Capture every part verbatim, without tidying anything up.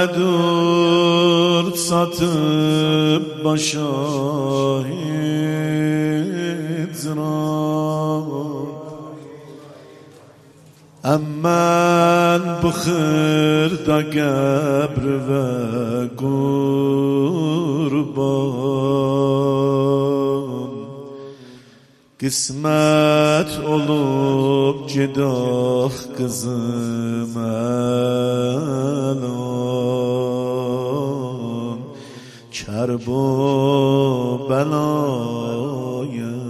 durd satıp başahid را امن بخرد قبر و قربان قسمت olup cedah kızım الان کرب و بلایم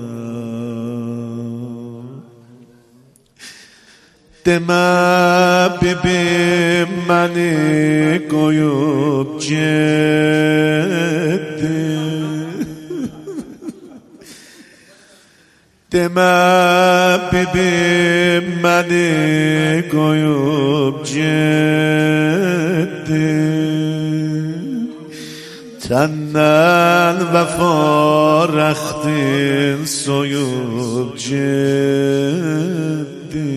Deme bibim beni koyup ciddi Deme bibim beni koyup ciddi Tenden vefa rextin soyup ciddi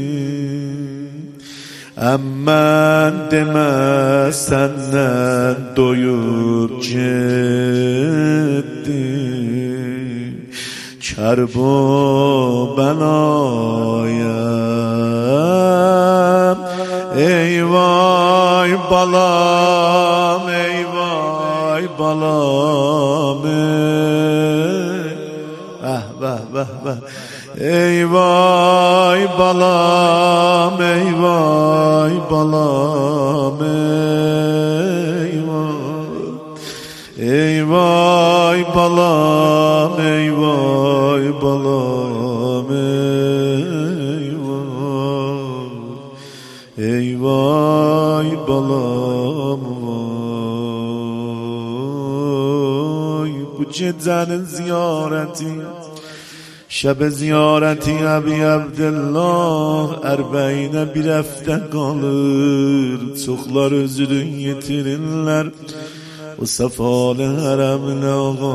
Aman deme senden doyup ciddi Kerb o belayım Ey vay balam, ey vay balam Ah vah vah vah Ey vay balam, ey vay balam ey vay Ey vay balam, ey vay balam ey vay Ey vay balam vay Bu ciddenin ziyareti Şəb ziyarəti Əbi Abdullah Ərbəyinə bir həftə qalır Çoxlar özünü yetirirlər O səfalı hərəmin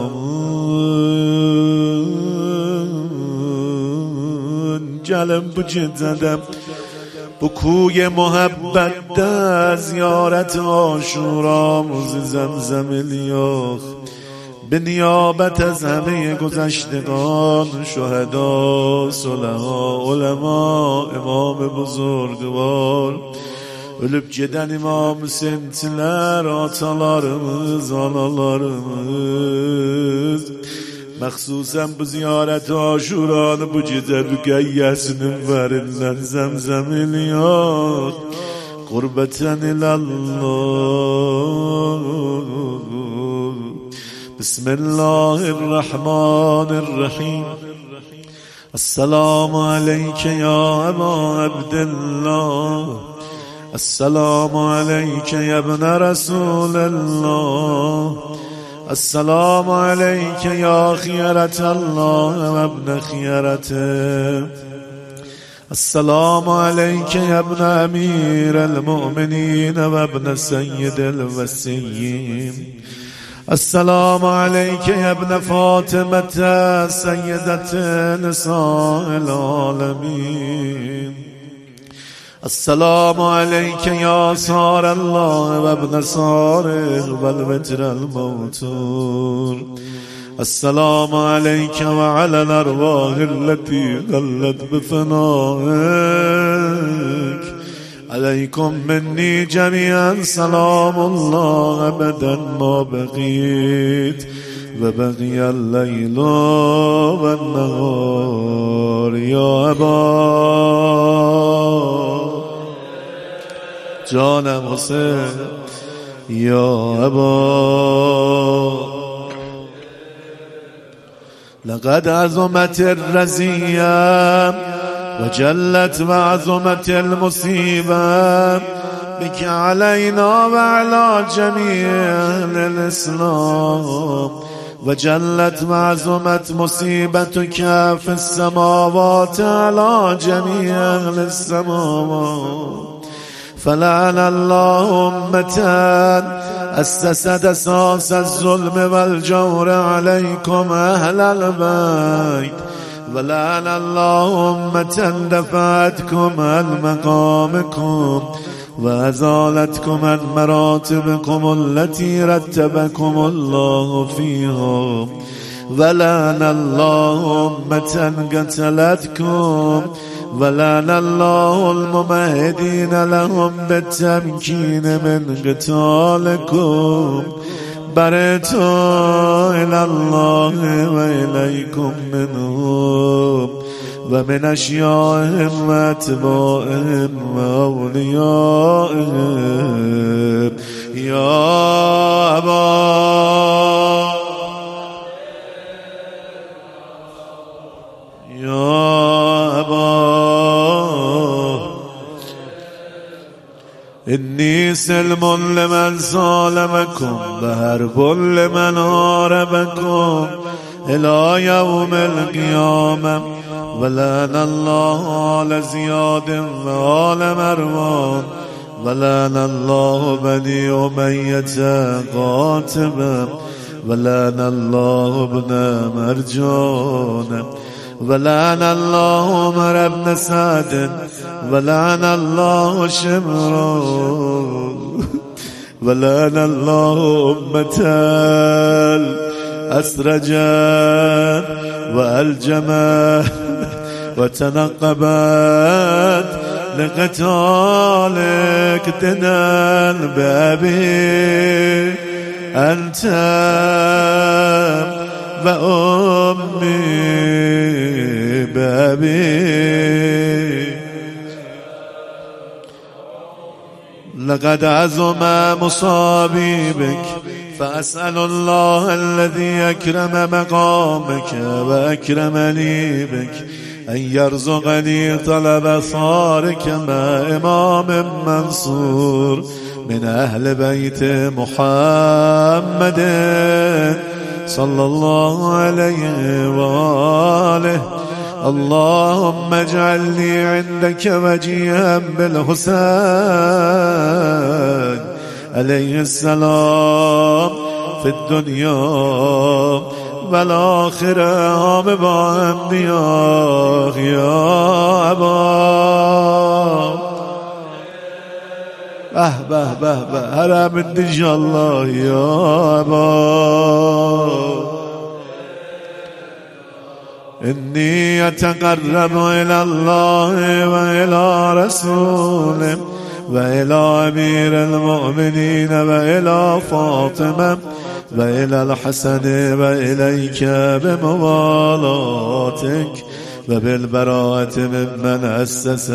ağamın Gəlin bu gecədə Bu kuy muhabbətdə Ziyarət aşuramızı zəmzəm eləyək به نیابت از همه گذشتگان شهدا صلحا علما امام بزرگوار ölüp giden İmam Hüseyinçiler atalarımız analarımız Məxsusən bu ziyarət aşuranı bu gecə Rüqəyyəsinin verindən zəmzəm eləyək Qurbətən ilallah بسم الله الرحمن الرحيم السلام عليك يا أبا عبد الله السلام عليك يا ابن رسول الله السلام عليك يا خيرة الله وابن خيرته السلام عليك يا ابن أمير المؤمنين وابن سيد الوسيين السلام عليك يا ابن فاطمة سيدة نساء العالمين السلام عليك يا صار الله وابن صاره والوتر الموتور السلام عليك وعلى الأرواح التي غلت بفنائك عليكم مني جميعا سلام الله أبدا ما بقيت وبقي الليل والنهار يا أبا جانم حسين يا أبا لقد عظمت الرزية وجلت وعظمت المصيبة بك علينا وعلى جميع الإسلام وجلت وعظمت مصيبتك في السماوات على جميع السماوات فلعن الله أمة أسست أساس الظلم والجور عليكم أهل البيت ولعن الله أمة دفعتكم عن مقامكم وأزالتكم عن مراتبكم التي رتبكم الله فيها، ولعن الله أمة قتلتكم، ولعن الله الممهدين لهم بالتمكين من قتالكم. برئت إلى الله وإليكم منهم ومن أشيائهم وأتباعهم وأوليائهم. يا أبا يا أبا إني سلم لمن ظالمكم وحرب لمن حاربكم إلى يوم القيامة. ولعن الله آل زياد وآل مروان، ولعن الله بني أمية قاتبا، ولعن الله ابن مرجان، ولعن الله عمر بن سعد، ولعن الله شمر، ولعن الله أمة أسرجت وألجمت وتنقبت لقتالك تنال بأبي أنت وأمي بأبي. لقد عظم مصابي بك، فأسأل الله الذي أكرم مقامك وأكرمني بك أن يرزقني طلب ثارك مع إمام منصور من أهل بيت محمد صلى الله عليه وآله. اللهم اجعلني عندك وجيها بالحسين عليه السلام في الدنيا والآخرة بأنبياء. يا أبا به به به به هرم إن شاء الله. يا أبا إني أتقرب إلى الله وإلى رسوله وإلى أمير المؤمنين وإلى فاطمة وإلى الحسن وإليك بموالاتك وبالبراءة ممن أسس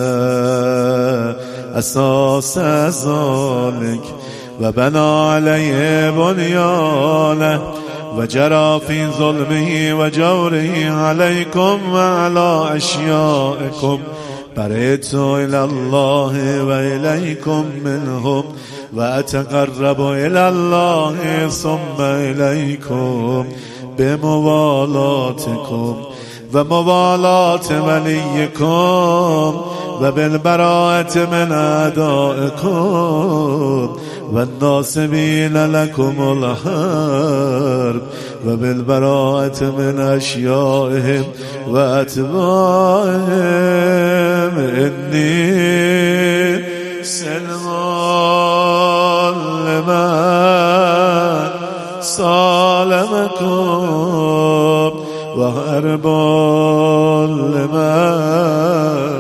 أساس ذلك وبنى عليه بنيانه وجرى في ظلمه وجوره عليكم وعلى أشيائكم. برئت إلى الله وإليكم منهم وأتقرب إلى الله ثم إليكم بموالاتكم وموالاة وليكم وبالبراءة من أعدائكم والناصبين لكم الحرب وبالبراءة من أشيائهم وأتباعهم. إني سلم لمن صالمكم وحرب لمن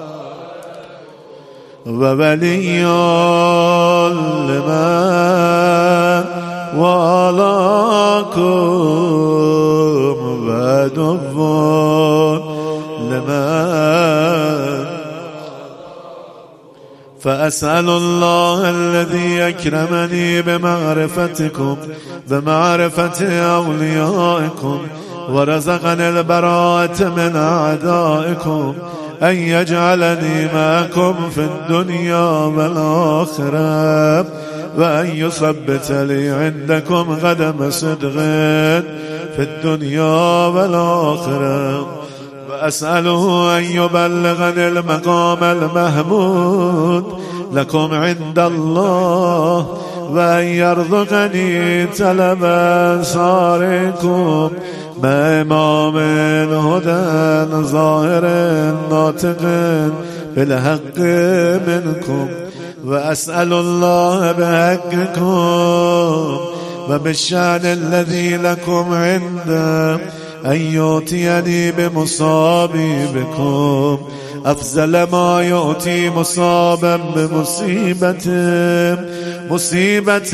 وولي لمن والاكم وعدو لمن. فأسأل الله الذي أكرمني بمعرفتكم بمعرفة أوليائكم ورزقني البراءة من أعدائكم أن يجعلني معكم في الدنيا والآخرة وأن يثبت لي عندكم قدم صدق في الدنيا والآخرة. وأسأله أن يبلغني المقام المحمود لكم عند الله وأن يرزقني طلب أنصاركم مع إمام هدى ظاهر ناطق بالحق منكم وأسأل الله بحقكم وبالشأن الذي لكم عنده أن يؤتيني بمصابي بكم أفضل ما يؤتي مصابا بمصيبة مصيبة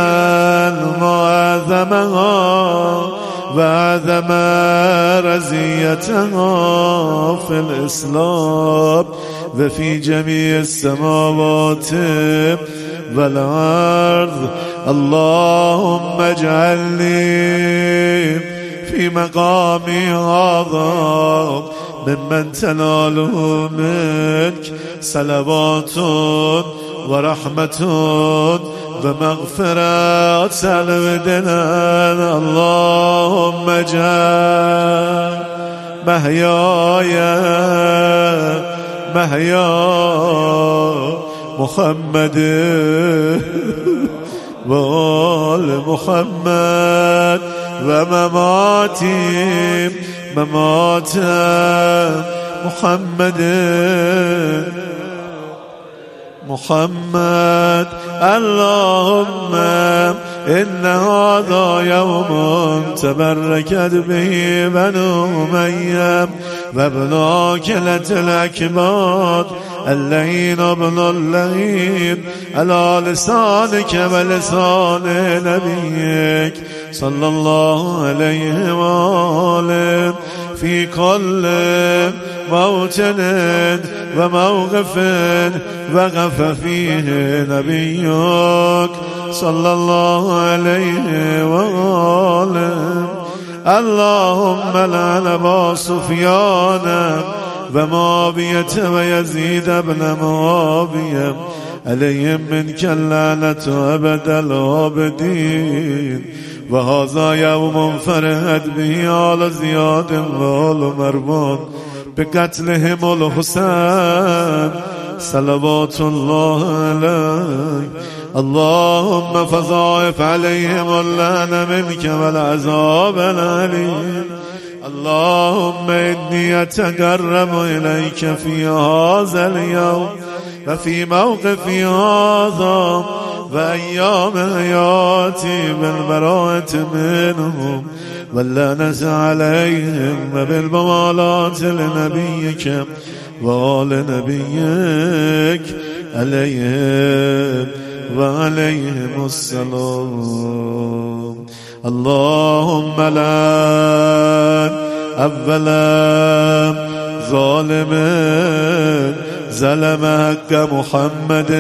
معظمها وعظم رزيتها في الإسلام وفي جميع السماوات والأرض. اللهم اجعلني في مقامي هذا ممن تناله منك صلوات ورحمة ومغفرة سلم دلال. اللهم اجعل محياي محيا محمد وآل محمد ومماتي ممات محمد محمد. اللهم إن هذا يوم تبركت به بنو أمية وابن عاكلة الأكباد اللعين ابن اللعين على لسانك ولسان نبيك صلى الله عليه وآله في كل موطن وموقف وقف فيه نبيك صلى الله عليه وآله. اللهم لعن أبا سفيان ومعاوية ويزيد بن معاوية عليهم منك اللعنة أبد الآبدين. وهذا يوم فرحت به آل زياد وآل مروان بقتلهم الحسين صلوات الله عليه. اللهم فضاعف عليهم اللعنة منك والعذاب الأليم. اللهم إني أتقرب إليك في هذا اليوم وفي موقفي هذا وأيام حياتي بالبراءة منهم واللعنة عليهم وبالموالاة لنبيك وآل نبيك عليهم وعليهم السلام. اللهم لعن أولا ظالم ظلم حق محمد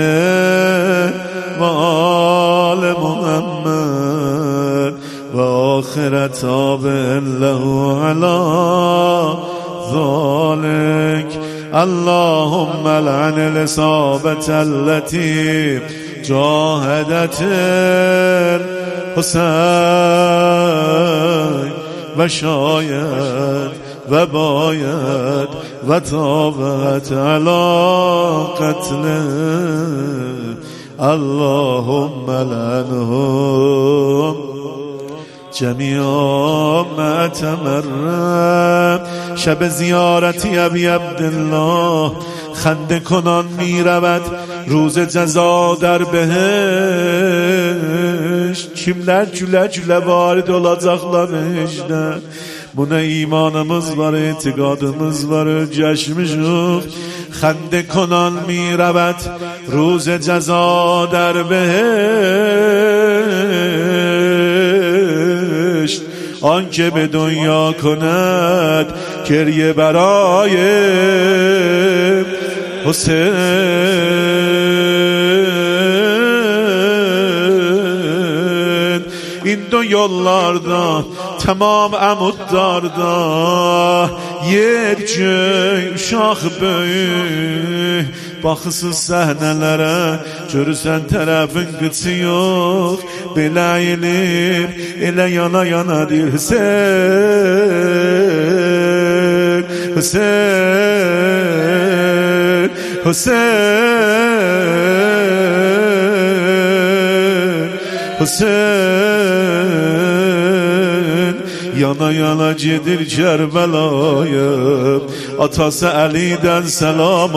وآل محمد وآخر تابع له على ذلك. اللهم لعن الإصابة التي جاهدت الحسين وشايد وبايد وتابت على قتله. اللهم لعنهم جميعا ما تمرم. شب زیارتی ابی عبدالله خنده کنان می رود روز جزا در بهشت. kimler güle güle varid olacaklar beşte. Buna imanımız var, itikadımız var, cəşmişik. خنده کنان می رود روز جزا در بهشت. آنکه به دنیا کند گریه برای حسین. این دو yollarda tamam əmudlarda yer göy uşaq böyük. Baxısız səhnələrə görürsən tərəfin qıçı yox. Belə elib elə yana yana deyir Hüseyin Hüseyin Hüseyin Hüseyin. yana yana gedir Kərbəlaya. Atası Əlidən səlam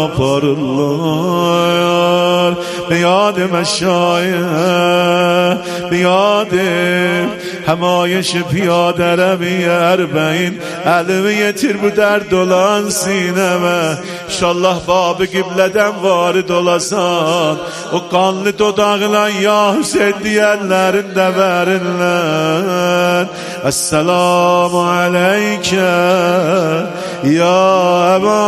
aparırlar. Biyadı məşayə, biyadı həmayəş piyadə rəviyə ərbəyin. Əlimi yetir bu dərd olan sinəmə. İnşallah babı qiblədən varid olasan. O qanlı dodağla ya Hüseyin deyənlərin də verirlər. Esselamu aleykə ya Əba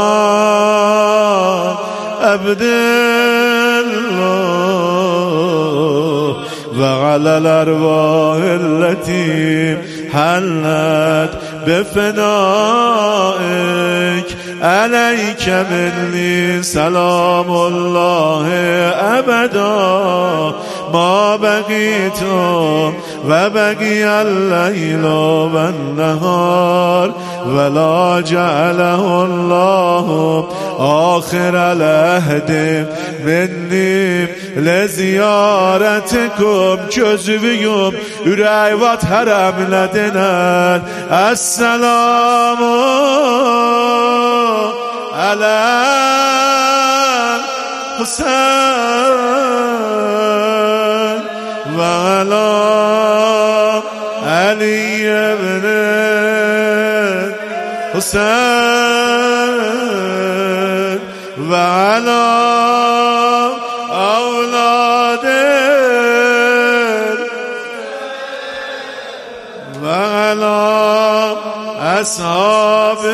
Abdillah ve alel ervahilleti hallet befenaik aleyke minni selamullahi ebeda ma begitu ve begiyel leyla ve nehar ve la cealehullahu ahirel ehdi minni leziyaretikum közüvüyüm ürək vat hərəmlədinən Esselamu alel Hüseyin ve ala Ali ibn Hüseyin ve ala أصحاب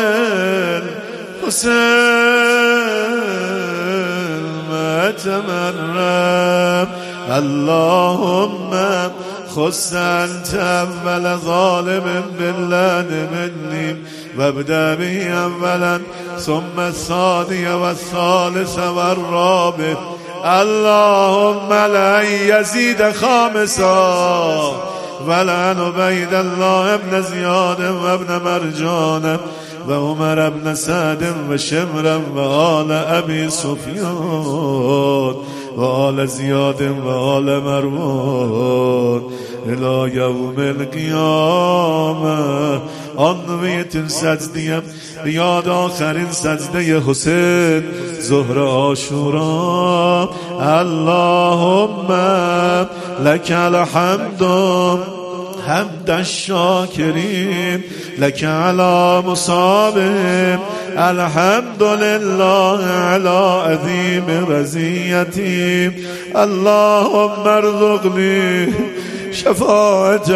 الحسين ما تمرم اللهم خص أنت أول ظالم بالله مني وابدأ به أولا ثم الثاني والثالث والرابع اللهم لا يزيد خامسا ولعن عبيد الله ابن زياد وابن مرجان وعمر ابن سعد وشمر وآل أبي سفيان وآل زياد وآل مروان إلى يوم القيامة آنویت سجدیم بیاد آخرین سجده حسین ظهر عاشورا اللهم لك الحمد حمد الشاكرين لك على مصابهم الحمد لله على عظيم رزيتي اللهم ارزقني شفاعة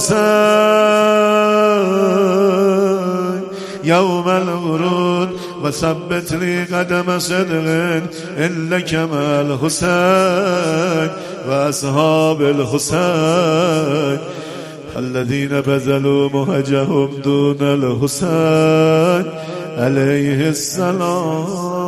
الحسين يوم الورود وثبت لي قدم صدق إنك مع الحسين وأصحاب الحسين الذين بذلوا مهجهم دون الحسين عليه السلام.